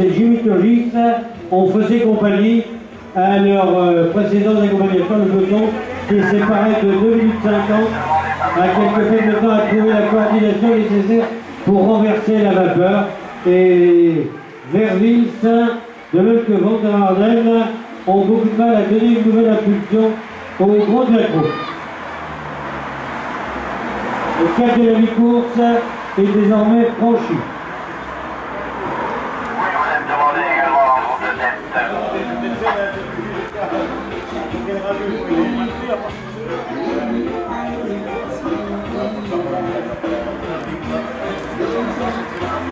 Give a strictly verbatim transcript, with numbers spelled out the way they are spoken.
les gynécologistes ont faussé compagnie à leur euh, précédent accompagnateur, le peloton, qui est séparé de deux minutes cinquante, a quelque fait maintenant à trouver la coordination nécessaire pour renverser la vapeur. Et Verville, de même que Vanderarden, ont beaucoup de mal à donner une nouvelle impulsion au gros de la course. Le cap de la mi-course est désormais franchi.